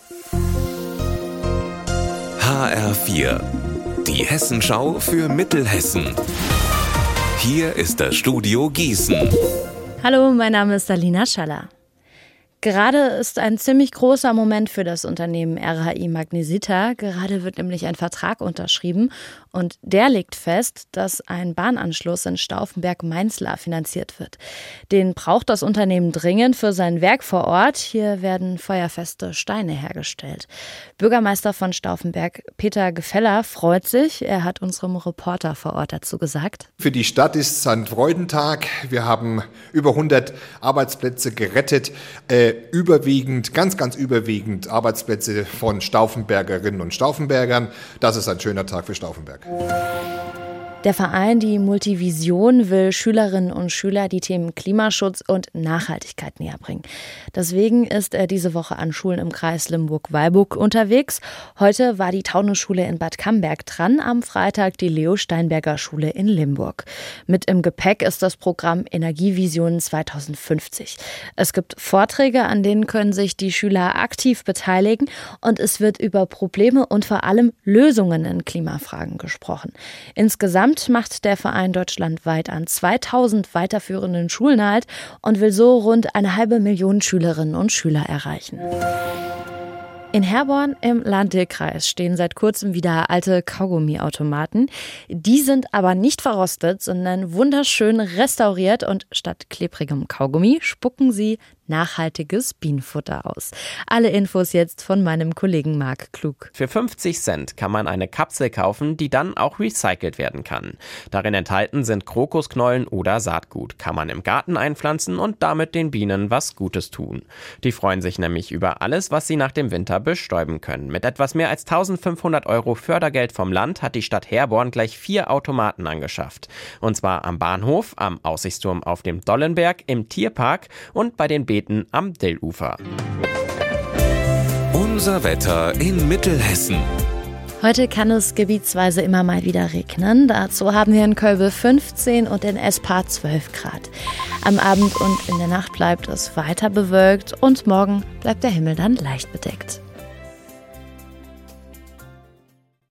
HR4, die Hessenschau für Mittelhessen. Hier ist das Studio Gießen. Hallo, mein Name ist Alina Schaller. Gerade ist ein ziemlich großer Moment für das Unternehmen RHI Magnesita. Gerade wird nämlich ein Vertrag unterschrieben und der legt fest, dass ein Bahnanschluss in Stauffenberg-Mainzlar finanziert wird. Den braucht das Unternehmen dringend für sein Werk vor Ort. Hier werden feuerfeste Steine hergestellt. Bürgermeister von Stauffenberg, Peter Gefeller, freut sich. Er hat unserem Reporter vor Ort dazu gesagt: Für die Stadt ist es ein Freudentag. Wir haben über 100 Arbeitsplätze gerettet. Überwiegend, ganz überwiegend Arbeitsplätze von Stauffenbergerinnen und Stauffenbergern. Das ist ein schöner Tag für Stauffenberg. Der Verein Die Multivision will Schülerinnen und Schüler die Themen Klimaschutz und Nachhaltigkeit näherbringen. Deswegen ist er diese Woche an Schulen im Kreis Limburg-Weilburg unterwegs. Heute war die Taunusschule in Bad Camberg dran, am Freitag die Leo-Steinberger-Schule in Limburg. Mit im Gepäck ist das Programm Energievision 2050. Es gibt Vorträge, an denen können sich die Schüler aktiv beteiligen und es wird über Probleme und vor allem Lösungen in Klimafragen gesprochen. Insgesamt macht der Verein deutschlandweit an 2000 weiterführenden Schulen halt und will so rund 500.000 Schülerinnen und Schüler erreichen. In Herborn im Lahn-Dill-Kreis stehen seit kurzem wieder alte Kaugummiautomaten. Die sind aber nicht verrostet, sondern wunderschön restauriert und statt klebrigem Kaugummi spucken sie nachhaltiges Bienenfutter aus. Alle Infos jetzt von meinem Kollegen Marc Klug. Für 50 Cent kann man eine Kapsel kaufen, die dann auch recycelt werden kann. Darin enthalten sind Krokusknollen oder Saatgut. Kann man im Garten einpflanzen und damit den Bienen was Gutes tun. Die freuen sich nämlich über alles, was sie nach dem Winter bestäuben können. Mit etwas mehr als 1.500 € Fördergeld vom Land hat die Stadt Herborn gleich 4 Automaten angeschafft. Und zwar am Bahnhof, am Aussichtsturm auf dem Dollenberg, im Tierpark und bei den Beeten am Dillufer. Unser Wetter in Mittelhessen. Heute kann es gebietsweise immer mal wieder regnen. Dazu haben wir in Kölbe 15 und in Espar 12 Grad. Am Abend und in der Nacht bleibt es weiter bewölkt und morgen bleibt der Himmel dann leicht bedeckt.